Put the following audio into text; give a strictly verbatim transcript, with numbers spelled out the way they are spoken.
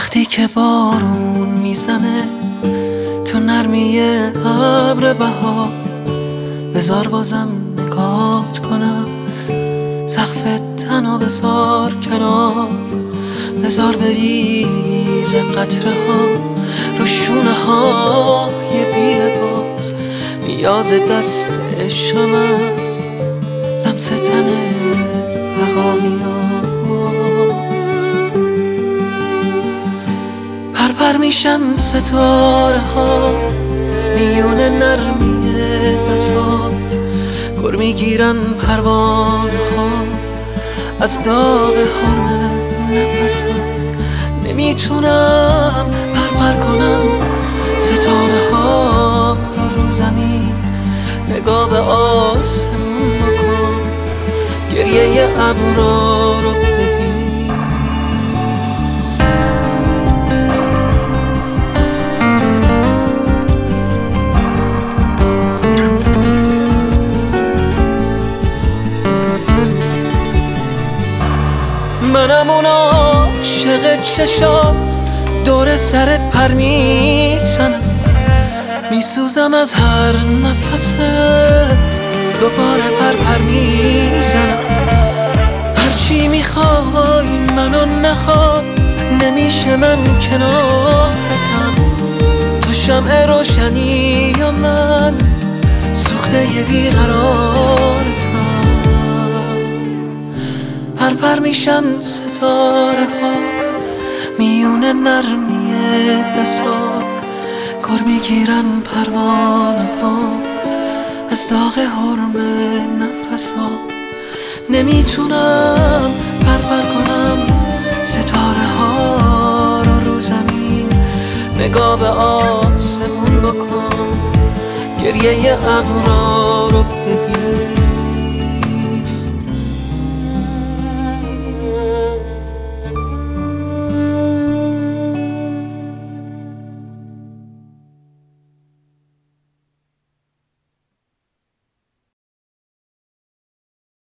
وقتی که بارون میزنه تو نرمی ابر بهار، بذار بازم نگات کنم، سقف تنو بذار کنار، بذار بریز قطره ها رو شونه های بی لباس، نیاز دست عشقم لمس تن بقامیاست. پرپر میشن ستاره ها میون نرمی بساط، گر میگیرن پروانه ها از داغ حرم نفسات. نمیتونم پرپر کنم ستاره ها رو رو زمین، نگاه به آسمون بکن، گریه ابرا رو ببین. منم اون عاشق چشام دور سرت پر میزنم، میسوزم از هر نفست، دوباره پر پر میزنم. هرچی میخوای منو نخواد، نمیشه من کنارتم، تو شمع روشنی یا من سوخته ی بیقرارتم. پرپر میشن ستاره ها میون نرمی دستا، گر میگیرن پروانه ها از داغ حرم نفسا. نمیتونم پرپر کنم ستاره ها رو رو زمین، نگاه به آسمون بکن، گریه ابرا رو ببین.